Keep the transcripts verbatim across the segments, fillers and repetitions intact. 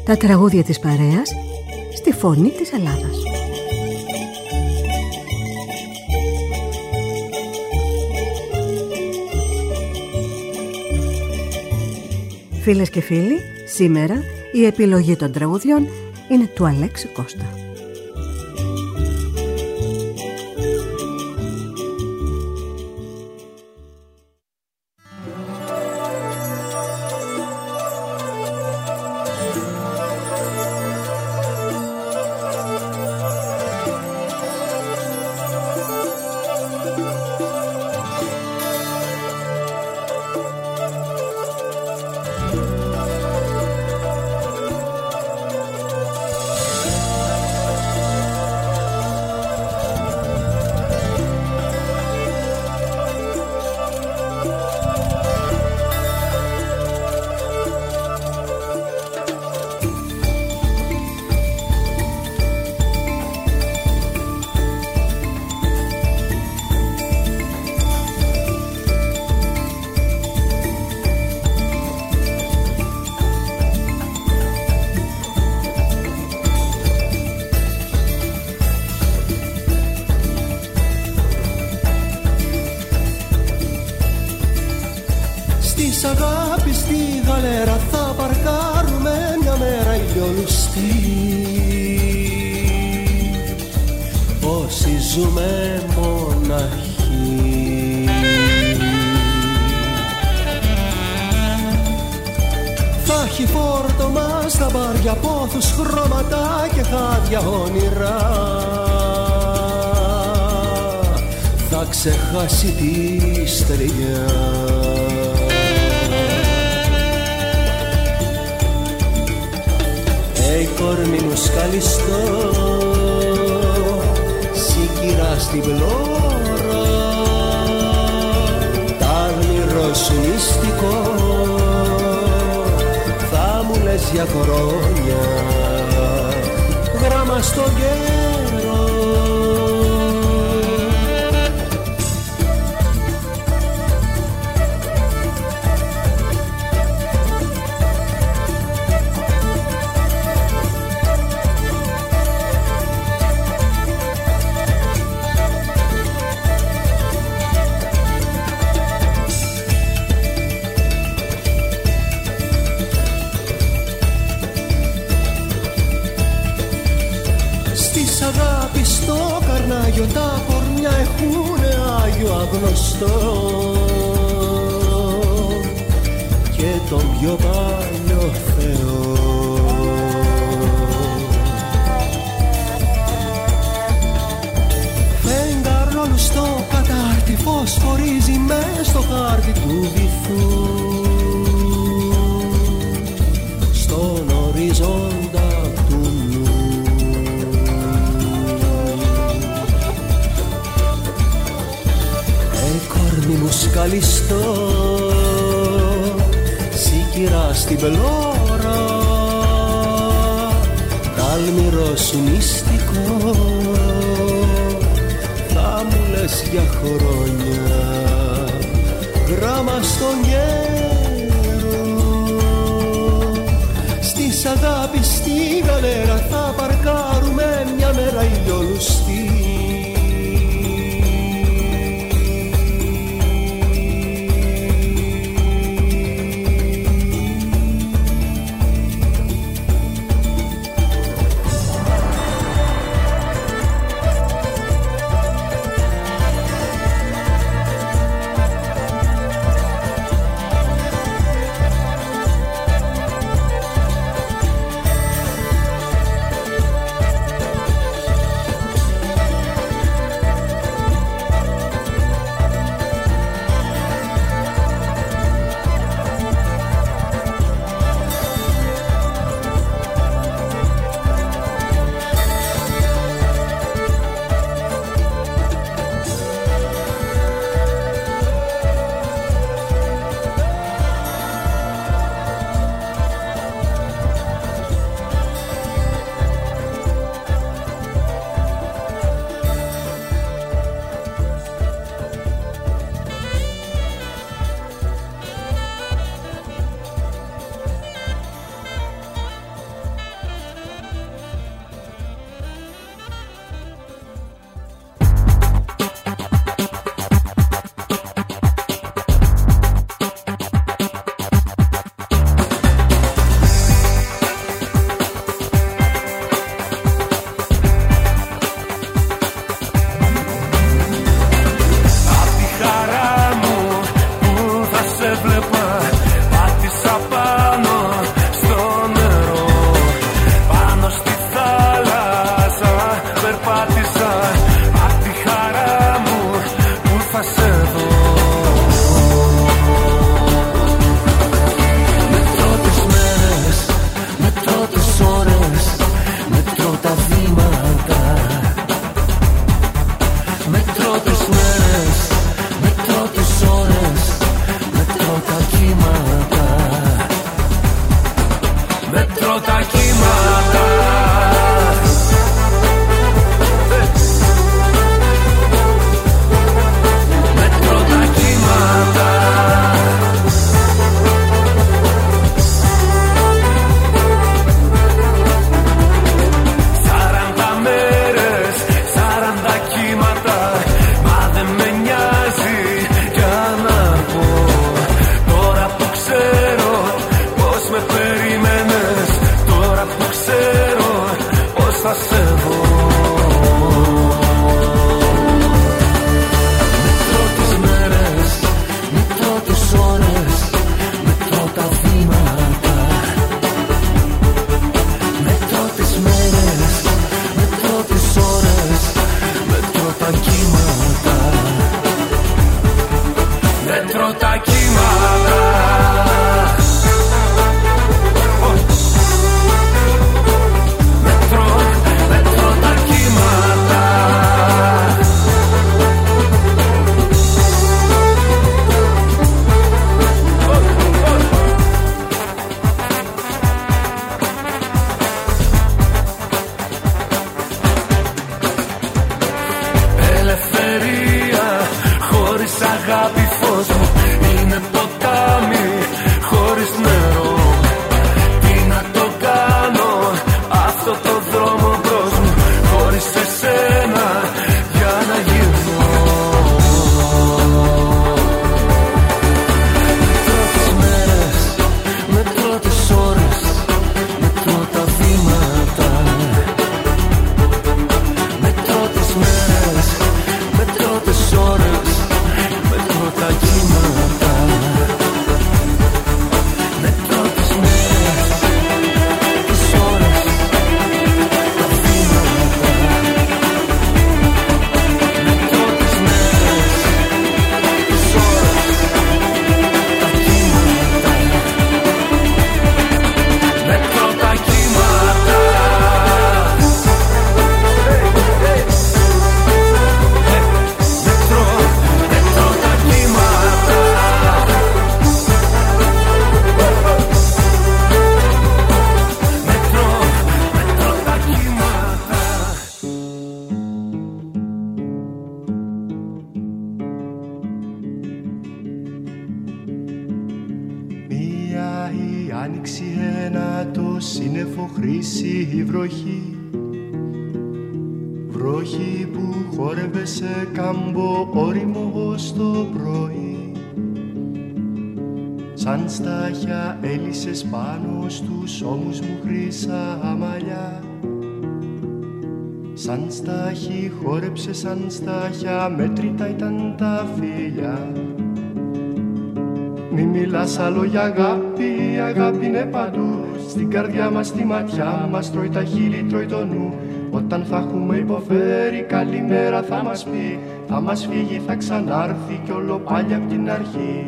Τα τραγούδια της παρέας στη φωνή της Ελλάδας. Φίλες και φίλοι, σήμερα η επιλογή των τραγουδιών είναι του Αλέξη Κώστα. Ξεχάσει τη στεριά. Ει κορμί μου σκαλιστό, σίκυρα στην πλώρα, τ' άλμυρο σου μυστικό θα μου λες για χρόνια, γράμμα στον καιρό. Τα κορμιά έχουνε Άγιο αγνωστό και τον πιο παλιό Θεό. Φεγγαρόλου στο κατάρτι φωσφορίζει μες στο χάρτη του βυθού, στον οριζόντα του νου. Κορμί μου σκαλιστό, σίκυρα στην πλώρα, τ' άλμυρο σου μυστικό θα μου λες για χρόνια, γράμμα στον καιρό. Στις αγάπης στη γαλέρα θα παρκάρουμε μια μέρα ηλιόλουστη. θα σε δω. Μετρώ τις μέρες, μετρώ τις ώρες, μετρώ τα βήματα. Μετρώ τις μέρες, μετρώ τις ώρες, μετρώ τα κύματα. Μετρώ τα κύματα. Μετρώ, μετρώ τα κύματα. Ελευθερία χωρίς αγάπη, φως μου είναι ποτάμι χωρίς νερό. Τι να το κάνω αυτό το δρόμο μπρος μου, χωρίς εσένα για να γυρνώ. Μετρώ τις μέρες, μετρώ τις ώρες, μετρώ τα βήματα. Μετρώ τις μέρες, μετρώ τις ώρες, μετρώ τα κύματα. Μετρώ τις μέρες, τις ώρες, τα βήματα. Μετρώ τις μέρες, τις ώρες, τα κύματα. Μετρώ τα κύματα. Μετρώ, μετρώ τα κύματα. Μετρώ, μετρώ τα κύματα. Μία η άνοιξη, ένα το σύννεφο, χρύση η βροχή. Βροχή που χόρευε σε κάμπο όριμο ως το πρωί. Σαν στάχια έλυσες πάνω στους ώμους μου χρύσα μαλλιά. Σαν στάχι χόρεψε, σαν στάχια μέτρητα ήταν τα φίλια. Μη μιλάς άλλο για αγάπη, η αγάπη είναι παντού. Στην καρδιά μας, στη ματιά μας, τρώει τα χείλη, τρώει το νου. Όταν θα έχουμε υποφέρει, καλημέρα θα μας πει. Θα μας φύγει, θα ξανάρθει κι όλο πάλι απ' την αρχή.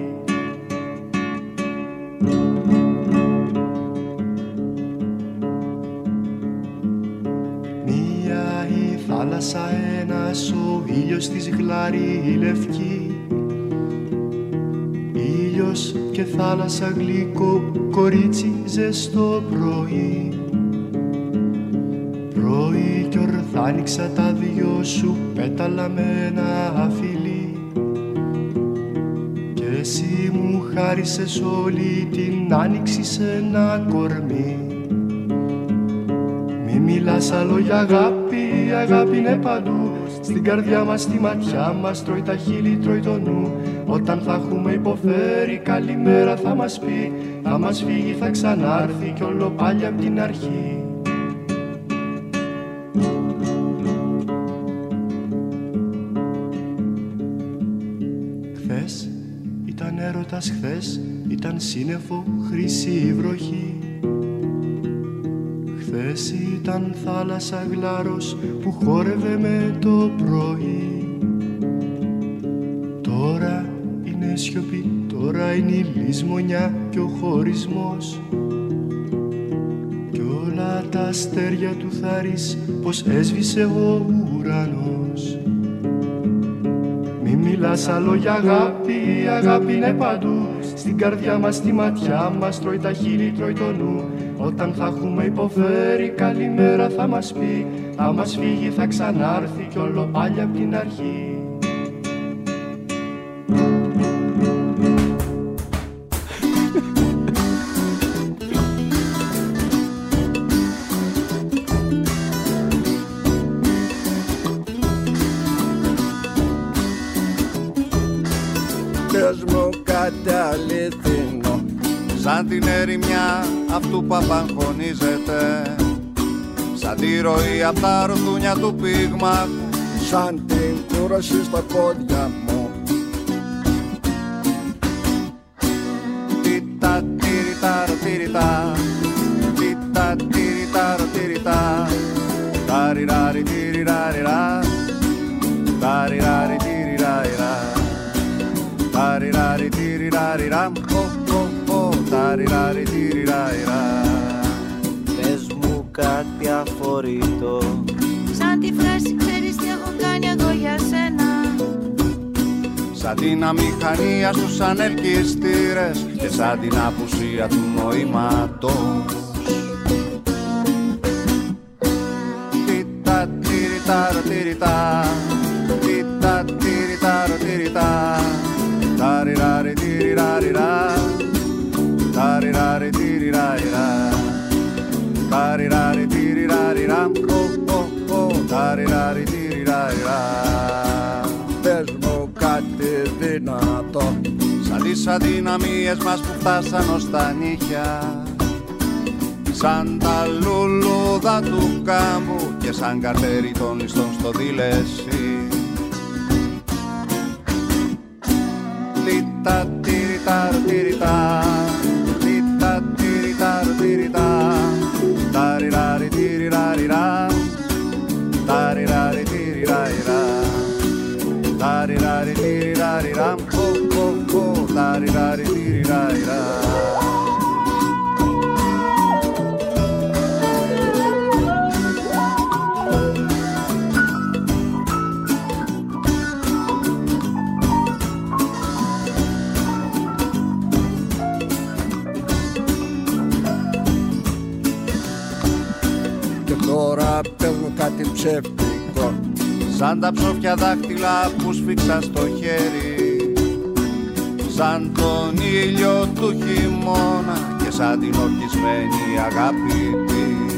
Μία η θάλασσα, ένας ο ήλιος της γλάρη η λευκή. Ήλιος και θάλασσα, γλυκό κορίτσι, ζεστό πρωί. Πρωί κι ορθά άνοιξα τα δυο σου πέταλα με ένα φιλί. Κι εσύ μου χάρισες όλη την άνοιξη σε ένα κορμί. Μη μιλάς άλλο για αγάπη, η αγάπη είναι παντού. Στην καρδιά μας, στη ματιά μας, τρώει τα χείλη, τρώει το νου. Όταν θα έχουμε υποφέρει, καλημέρα θα μας πει. Θα μας φύγει, θα ξανάρθει κι όλο πάλι απ' την αρχή. Χθες ήταν έρωτας, χθες ήταν σύννεφο, χρυσή η βροχή. Χθες ήταν θάλασσα, γλάρος που χόρευε με το πρωί. Τώρα είναι σιωπή, τώρα είναι η λησμονιά και ο χωρισμός. Κι όλα τα αστέρια του θάρρης πως έσβησε ο ουρανός. Μη μιλάς άλλο για αγάπη, η αγάπη είναι παντού. Στην καρδιά μας, στη ματιά μας, τρώει τα χείλη, τρώει το νου. Όταν θα έχουμε υποφέρει, καλημέρα θα μας πει. Θα μας φύγει, θα ξανάρθει κι όλο πάλι απ' την αρχή. Πες μου κάτι αληθινό, σαν την ερημιά αυτού που απαγχωνίζεται. Σ' σαν τη ροή απ' τα ρουθούνια του πυγμάχου, σαν την κούραση στα πόδια μου. Τίτα τύριτα ρωτήριτα, τίτα τύριτα ρωτήριτα, ταριράρι τυριράριρα, ταριράρι τυριράριρα, ταριράρι τυριράριρα, ταριράρι τυριράριρα. Πες μου κάτι αφορήτο, σαν τη φράση ξέρεις τι έχω κάνει εγώ για σένα, σαν την αμηχανία στους ανελκυστήρες και σαν την απουσία του νοήματος. Τίτα τύριτα ρωτήριτα, τίτα τύριτα ρωτήριτα, ταριράρι τυριράριρα, ταριράρι τυριράριρα, ταριράρι τυριράριρα, ταριράρι τυριράριρα. Πες μου κάτι δυνατό, σαν τις αδυναμίες μας που φτάσαν ως τα νύχια, σαν τα λουλούδα του κάμπου και σαν καρτέρι των ληστών στο δίλεση. Τίτα τύριτα ρωτήριτα, τίτα τύριτα ρωτήριτα, ταριράρι τυριράριρα, ταριράρι τυριράριρα, ταριράρι τυριράριρα, ταριράρι τυριράριρα. τώρα πες μου κάτι ψεύτικο, σαν τα ψόφια δάχτυλα που σφίξα στο χέρι, σαν τον ήλιο του χειμώνα και σαν την ορκισμένη αγάπη της.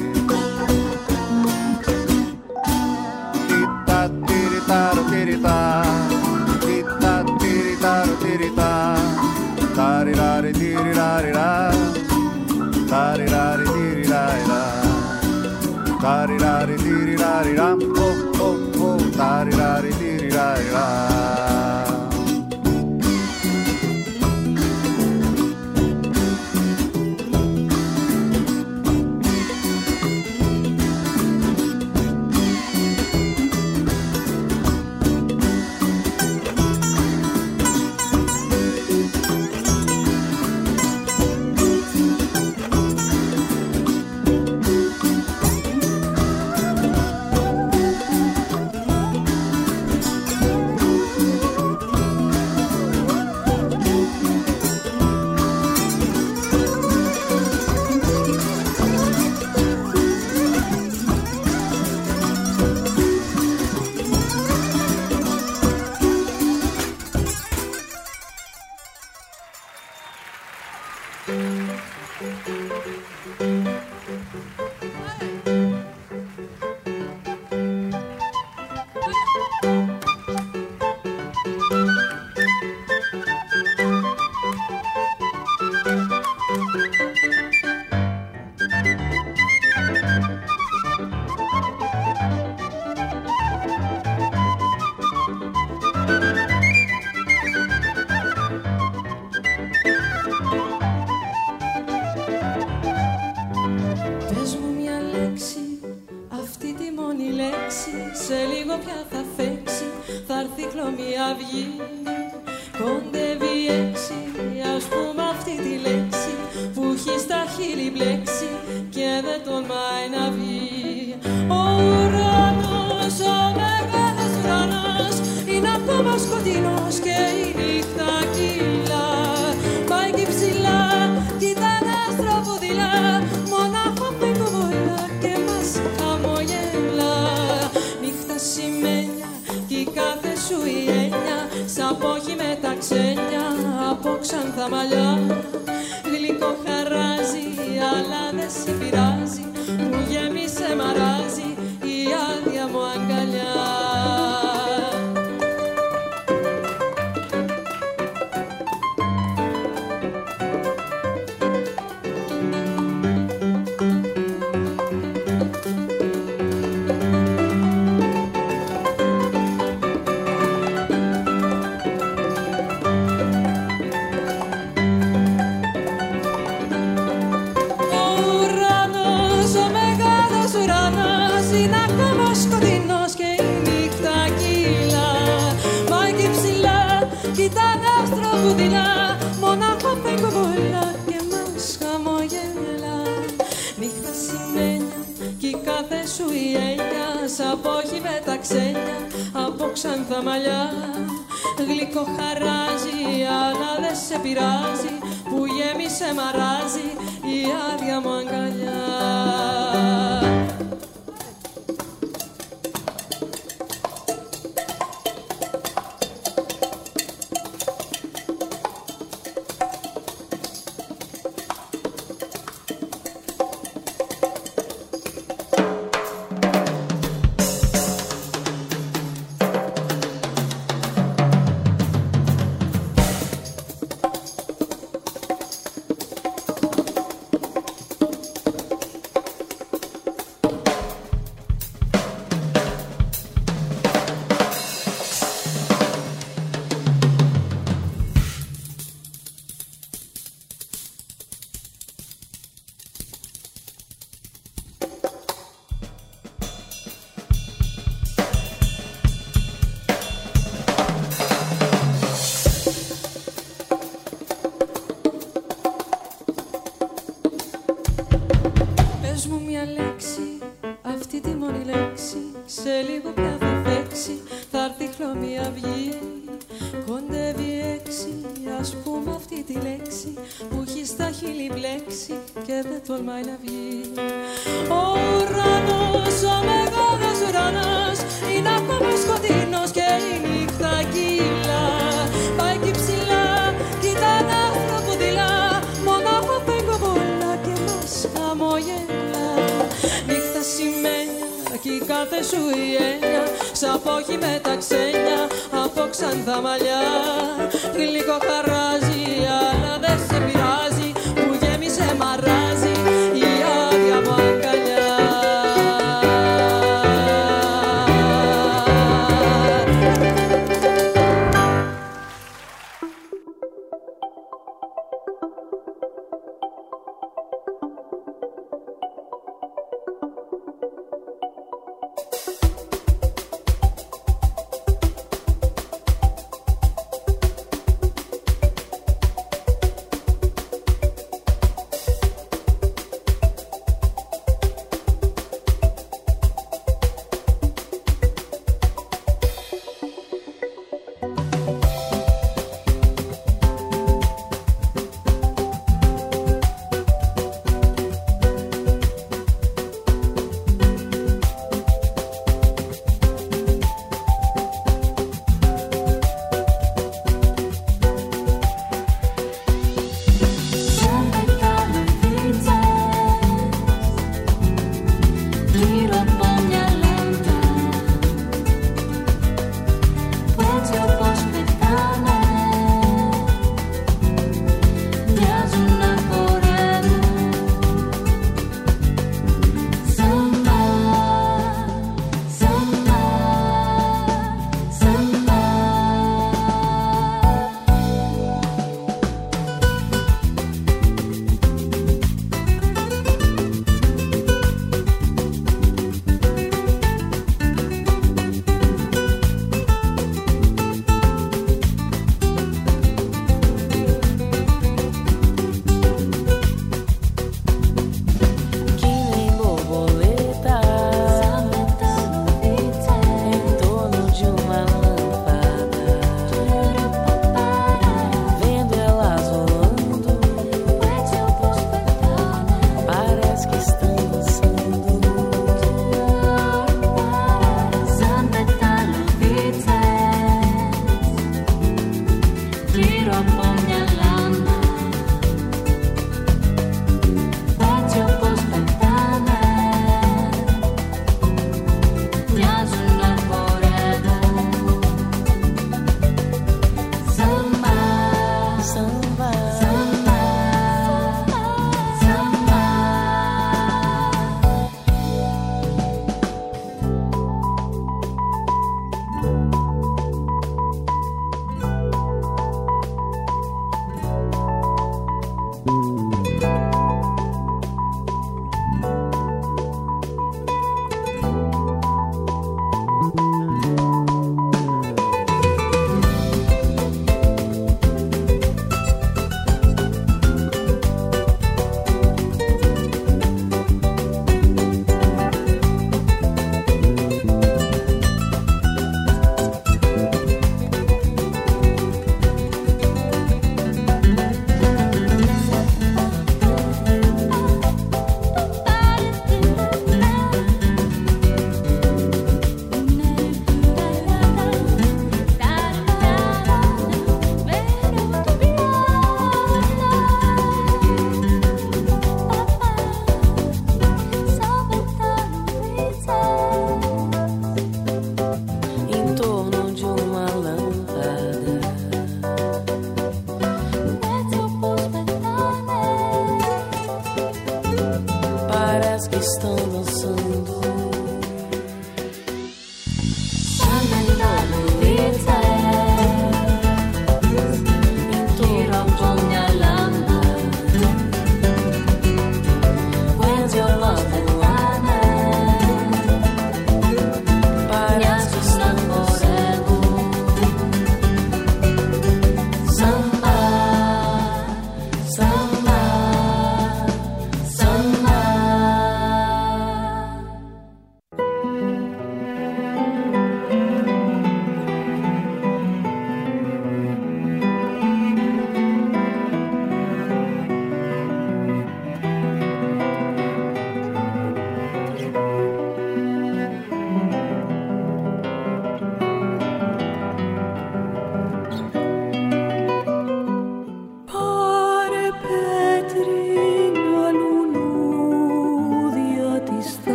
Τίτα τύριτα ρωτήριτα, τίτα τύριτα ρωτήριτα, ταριράρι τυριράριρα, ταριράρι τυριράριρα, ταριράρι τυριράριρα, ταριράρι τυριράριρα. είναι ακόμα σκοτεινός και η νύχτα κύλα. Μα εκεί ψηλά κοιτάνε άστρα που δειλά, μονάχα φέγγω πολλά και μας χαμογελά. Νύχτα σημαίνια κι η κάθε σου η έννοια, σαν πόχη με τα ξένια από ξανθά μαλλιά. Γλυκό χαράζει αλλά δεν σε πειράζει, που γέμισε μαράζει η άδεια μου αγκαλιά.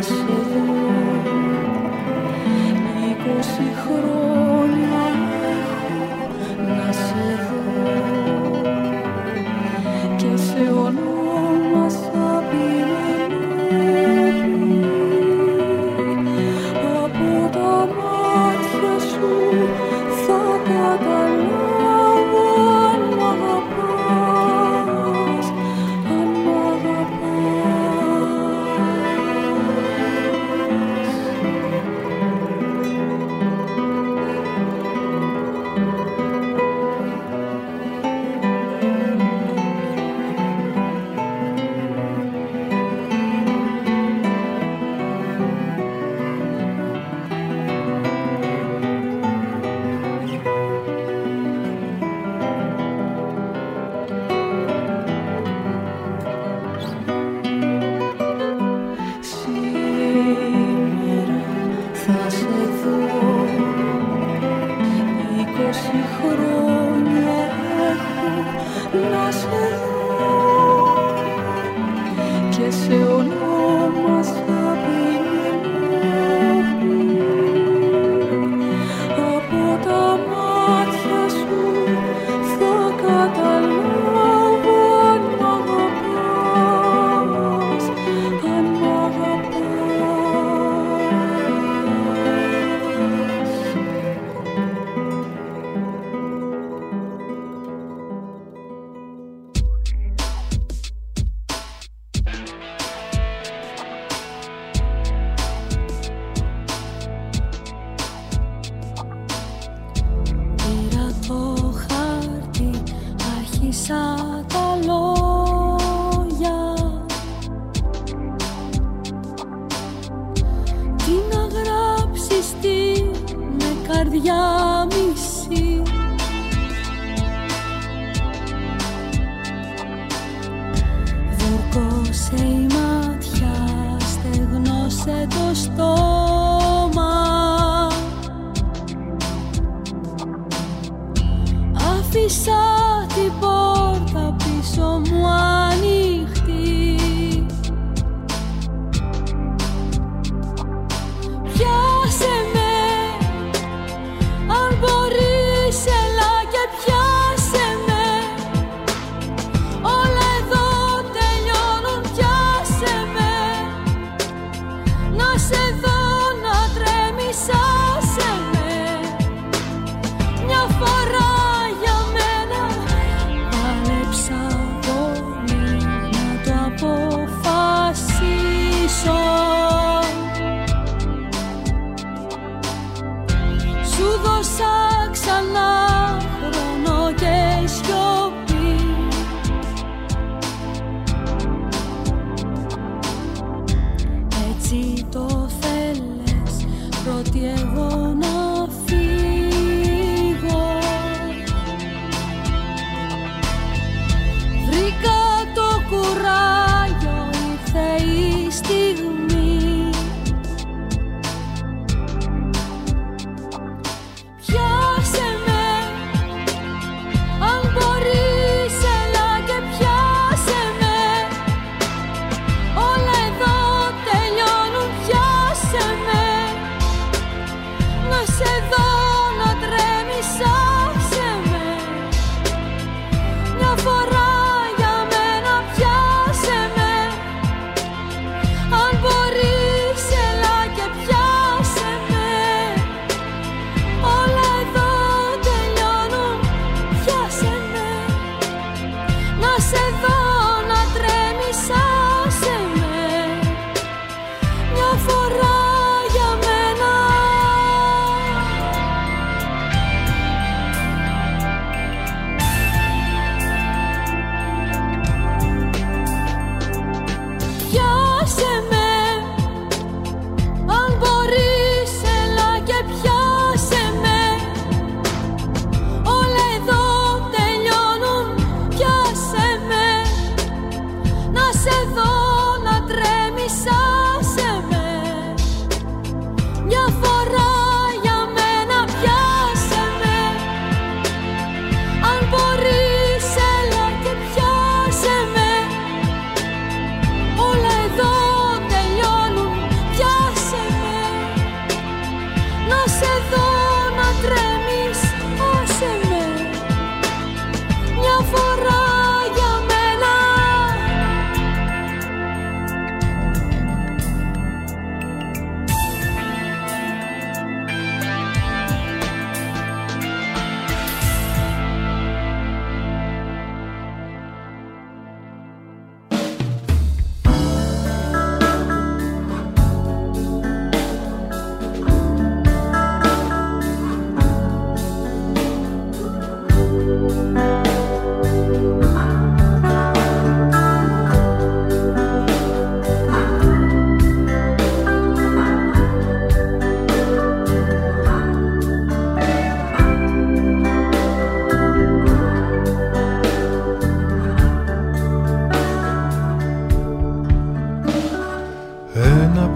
Πιάσε με, αν μπορεί.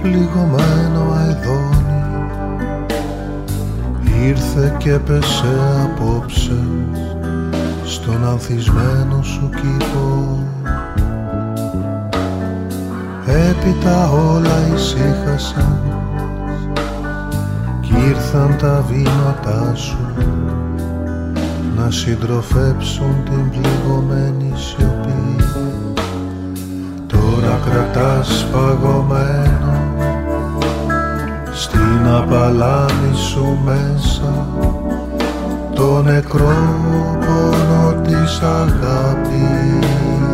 πληγωμένο αηδόνι ήρθε και πέσε απόψε στον ανθισμένο σου κήπο. Έπειτα όλα ησύχασαν κι ήρθαν τα βήματά σου να συντροφέψουν την πληγωμένη σιωπή. Τώρα κρατάς παγωμένο στην απαλάμη σου μέσα το νεκρό πόνο της αγάπης.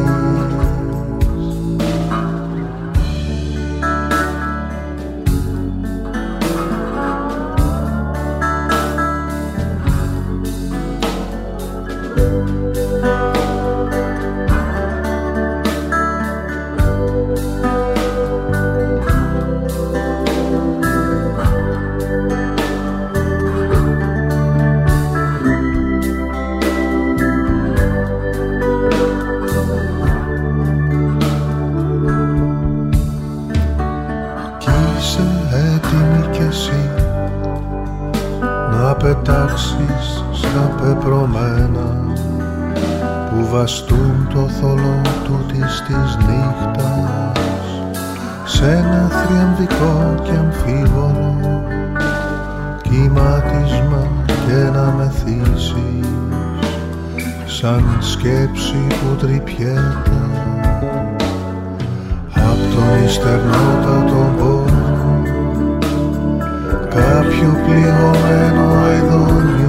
Πετάξεις στα πεπρωμένα που βαστούν το θολό του της της νύχτας σε ένα θριαμβικό και αμφίβολο κυματίσμα και να μεθύσεις σαν σκέψη που τρυπιέται απ' τον ιστερνότατο πόνο κάποιου πληγωμένου αηδονιού.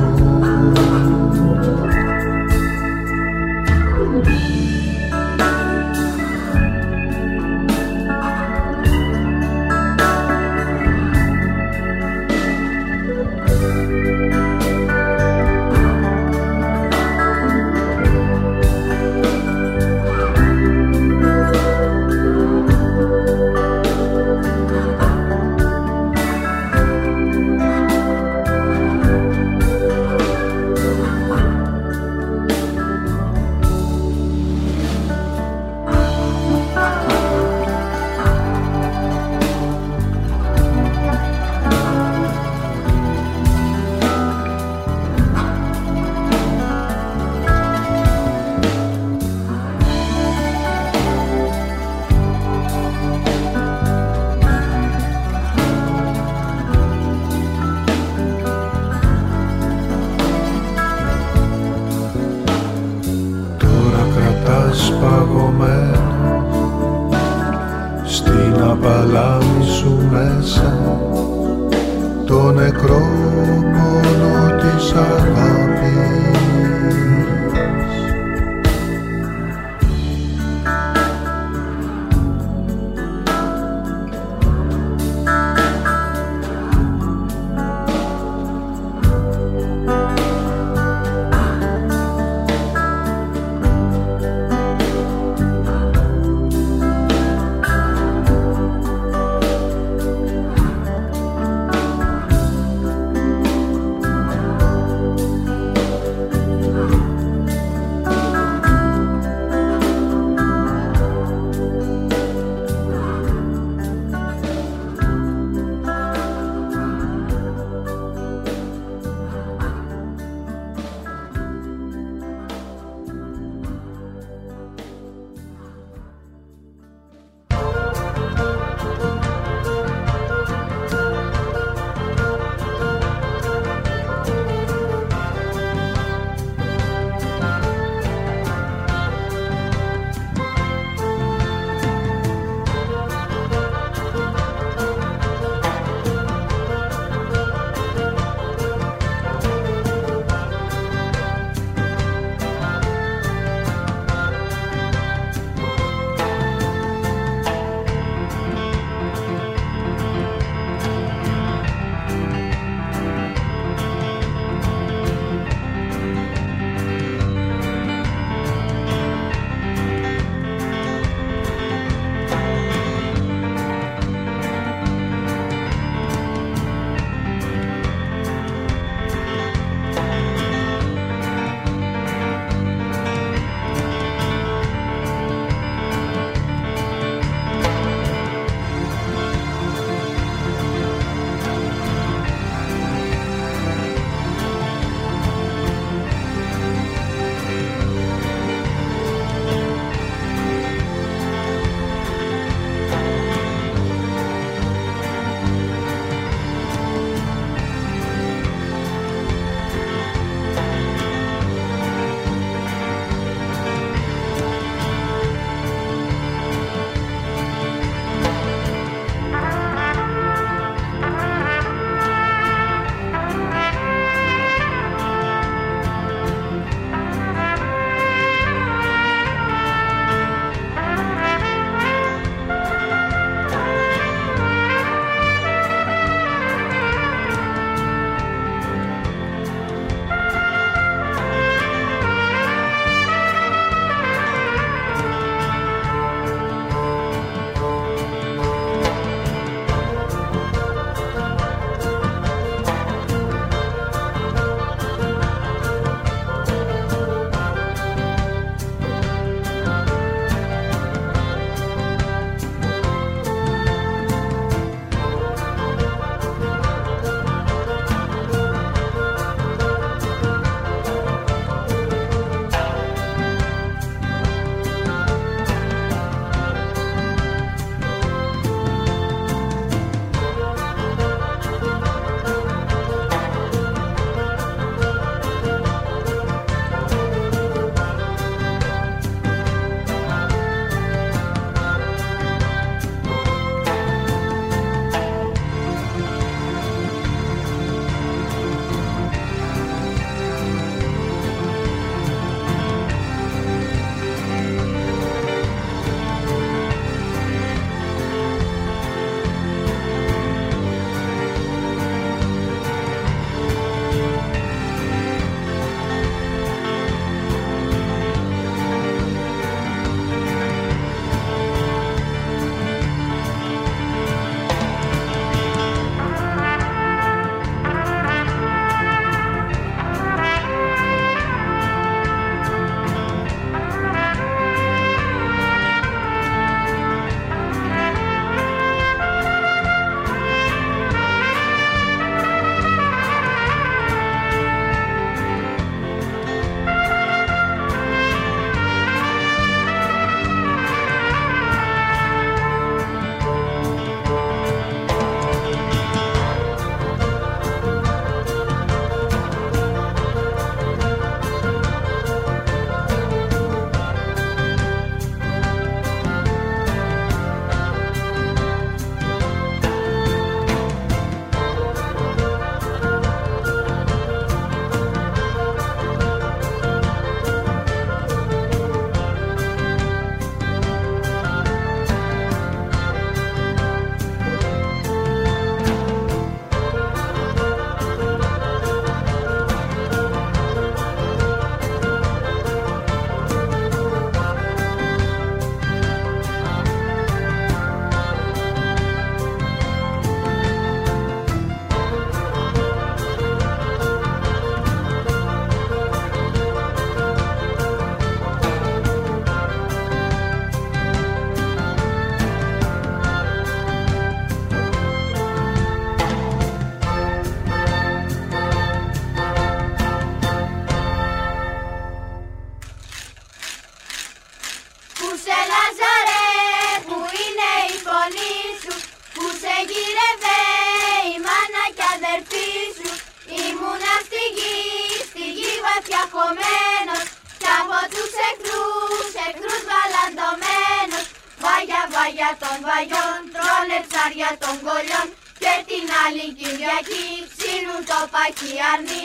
παπάγια των βαγιών τρώνε ψάρια των κολλιών και την άλλη Κυριακή ψήνουν το πακιαρνί.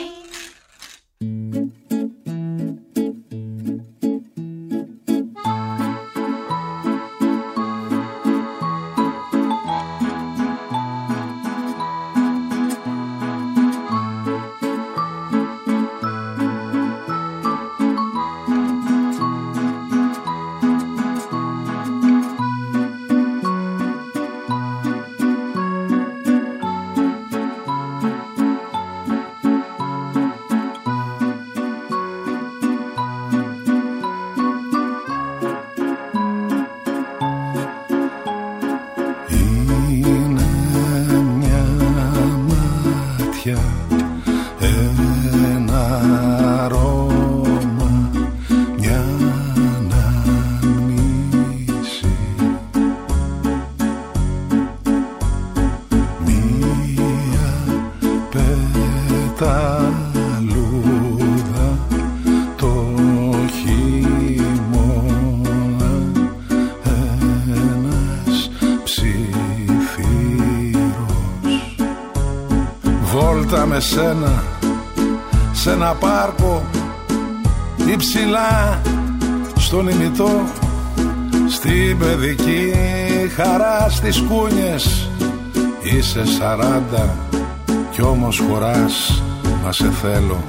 Με σένα σε ένα πάρκο υψηλά στον ημιτό, στην παιδική χαρά στις κούνιες. Είσαι σαράντα κι όμως χωράς, μα σε θέλω,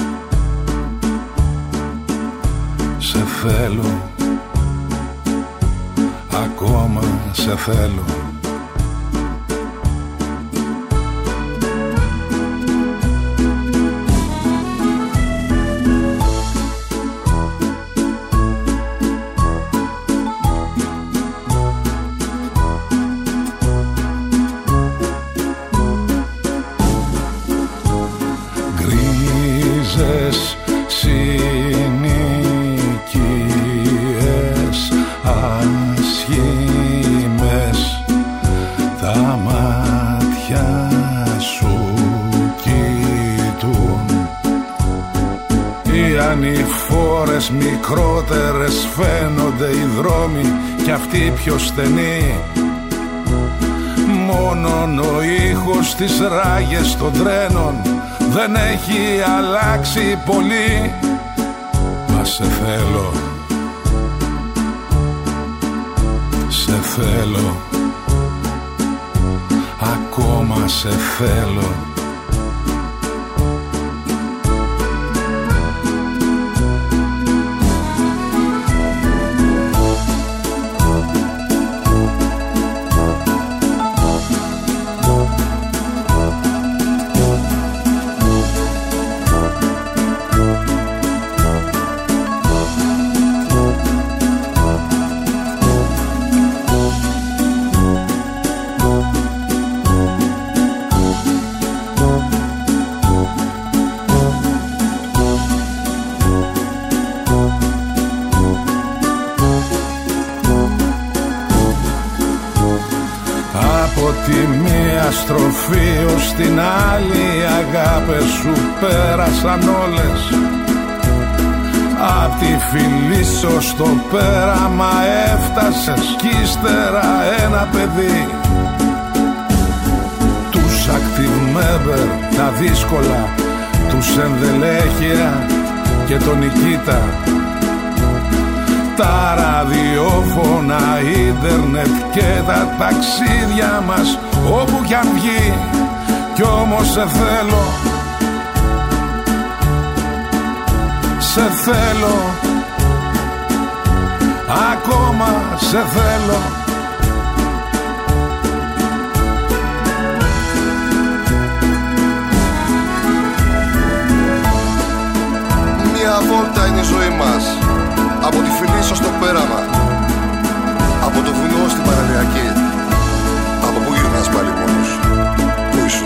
σε θέλω, ακόμα σε θέλω. Μικρότερες φαίνονται οι δρόμοι κι αυτοί πιο στενοί. Μόνον ο ήχος της ράγες των τρένων δεν έχει αλλάξει πολύ. Μα σε θέλω, σε θέλω, ακόμα σε θέλω. Στροφή ως την άλλη αγάπες σου πέρασαν όλες. Απ' τη Φιλίσσο στο πέραμα έφτασες κι ύστερα ένα παιδί. Τους ακτιβμέμπερ τα δύσκολα, τους ενδελέχεια και τον Νικήτα. Τα ραδιόφωνα, ίντερνετ και τα ταξίδια μας όπου κι αν βγει, κι όμως σε θέλω, σε θέλω, ακόμα σε θέλω. Μια βόλτα είναι η ζωή μας, από τη Φιλίσσο στο πέραμα, από το βουνό στην Παναλιακή. Από πού γυρνάς πάλι μόνος, πού ήσουν?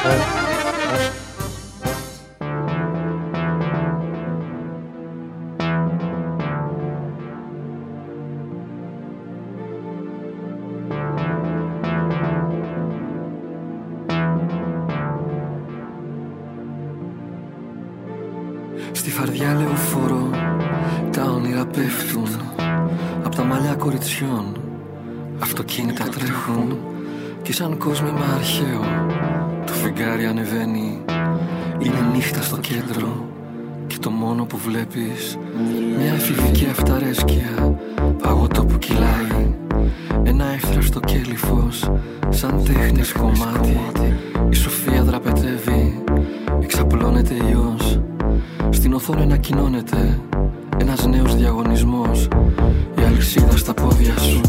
Στη φαρδιά λεωφόρο τα όνειρα πέφτουν απ' τα μαλλιά κοριτσιών. Αυτοκίνητα τρέχουν και σαν κόσμημα αρχαίο το φεγγάρι ανεβαίνει. Είναι νύχτα στο κέντρο και το μόνο που βλέπεις μια εφηβική αυταρέσκεια, παγωτό που κυλάει, ένα εύθραυστο κέλυφος σαν τέχνης κομμάτι. Η σοφία δραπετεύει, εξαπλώνεται ιός. Στην οθόνη ανακοινώνεται ένας νέος διαγωνισμός. Η αλυσίδα στα πόδια σου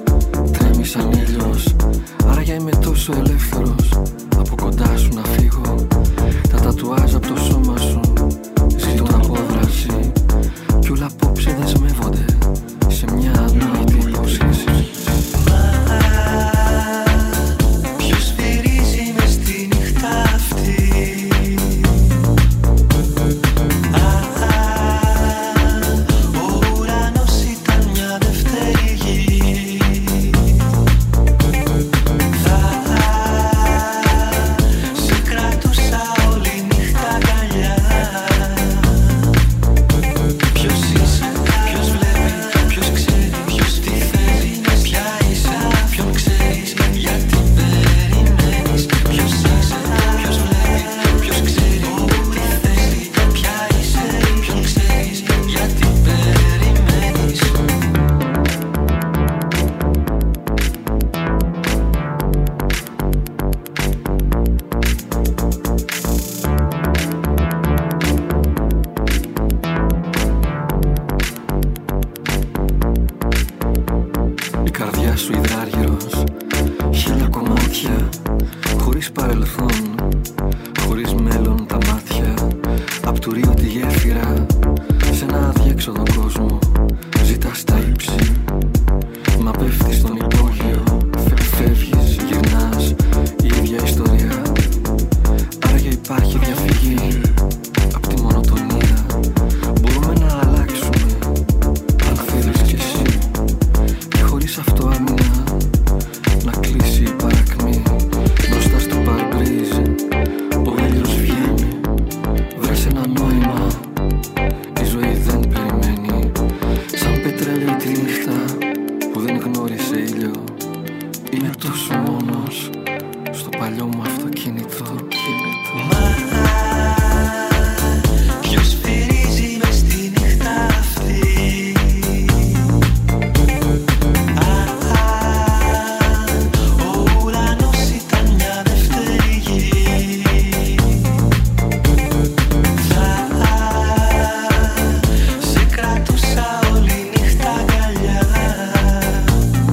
τρέμει σαν ήλιος. Άραγε είμαι τόσο ελεύθερος από κοντά σου να φύγω. Τα τατουάζ από το σώμα σου ζητούν απόδραση κι όλα απόψε δεσμεύονται σε μια ανόητη υπόσχεση.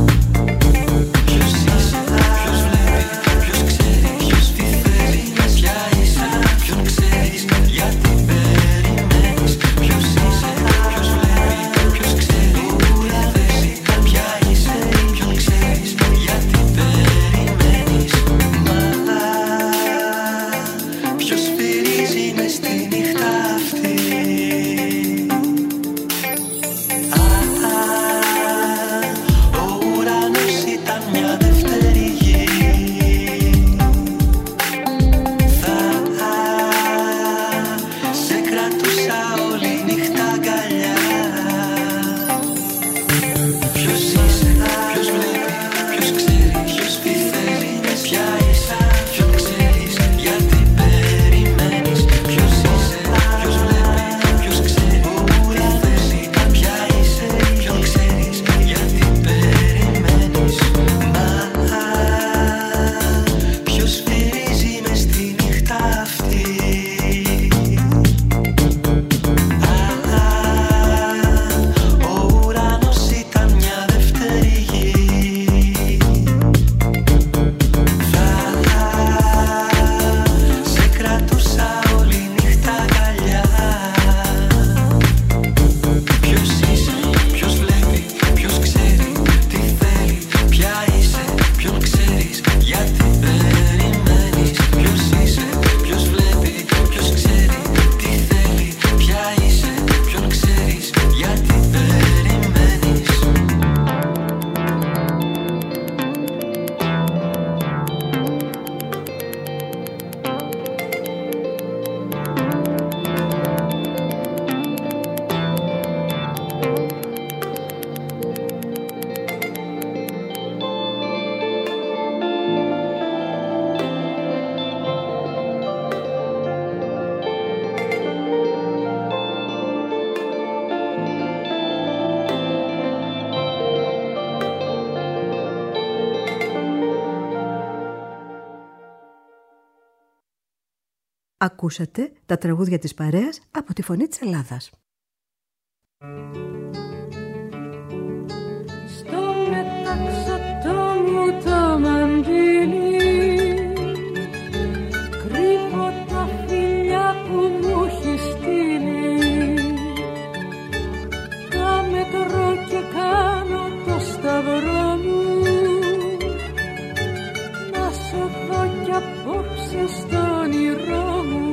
Ποιος Ακούσατε τα τραγούδια της παρέας από τη Φωνή της Ελλάδας. Στο μεταξωτό μου το μαντήλι, κρύβω τα φιλιά που μου έχει στείλει. Τα μετρώ και κάνω το σταυρό μου, να σε δω κι απόψε στο όνειρό μου.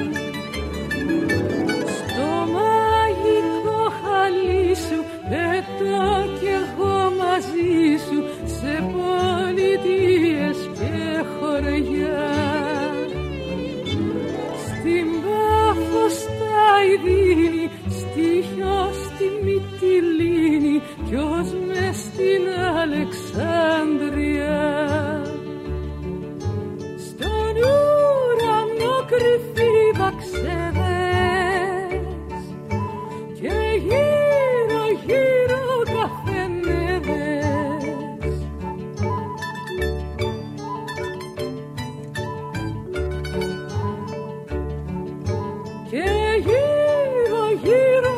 Στο μαγικό χαλί σου πετώ κι εγώ μαζί σου, σε πολιτείες και χωριά. Στην Πάφο, στα Ιδίνη, στη Χιό, στη Μυτιλήνη κι ως μες στην Αλεξάνδρεια. Στον ουρανό κρυφή βαξέδες και γύρω γύρω καφενέδες. Και γύρω γύρω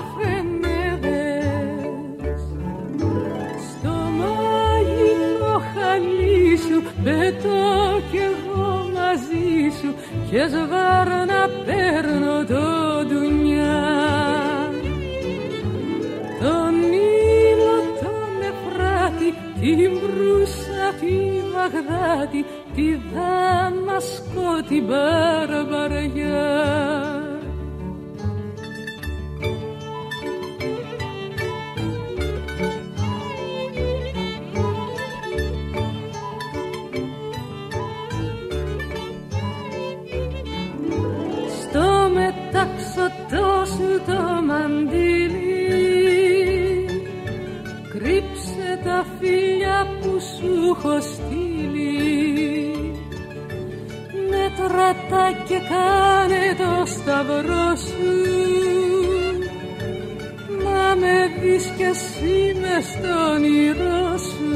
καφενέδες. Στο μαγικό χαλί σου πετώ κι εγώ μαζί σου και σβάρω να παίρνω το ντουνιά. Τον Νείλο, τον Εφράτη, την Μπρούσα, τη Βαγδάτη, τη Δαμασκό, την Μπαρμπαριά. Στο μεταξωτό σου το μαντήλι, κρύψε τα φιλιά που σου έχω στείλει. Μέτρα τα και κάνε το σταυρό σου, να με δεις κι εσύ μες στο όνειρό σου.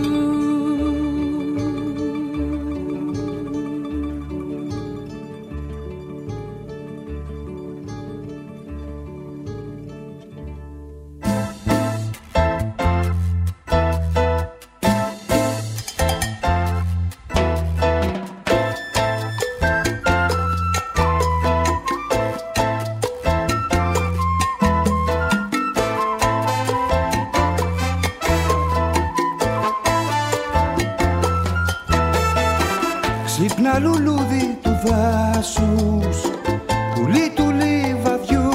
Ξύπνα λουλούδι του δάσους, πουλί του λιβαδιού,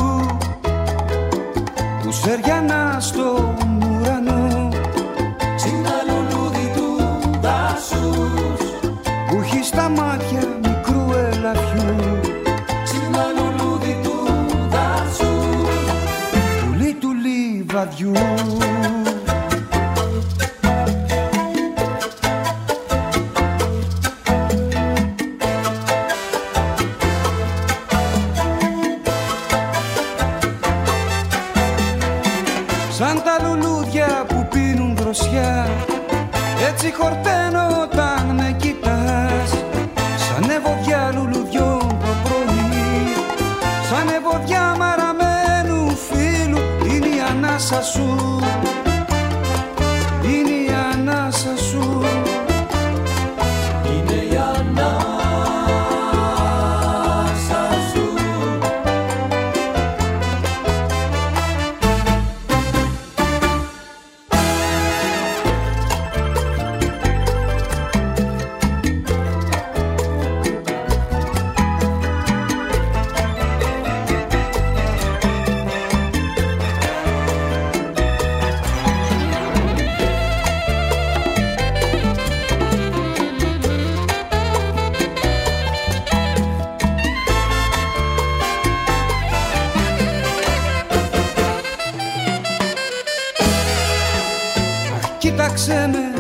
που σεριανά στον ουρανό. Ξύπνα λουλούδι του δάσους, που έχει στα μάτια μικρού ελαφιού. Ξύπνα λουλούδι του δάσους, πουλί του λιβαδιού. Σαν τα λουλούδια που πίνουν δροσιά, έτσι χορταίνω όταν με κοιτάς. Σαν ευωδιά λουλουδιών το πρωί, σαν ευωδιά μαραμένου φίλου. Είναι η ανάσα σου, είναι η ανάσα σου, είναι η ανάσα σου. κοίταξε με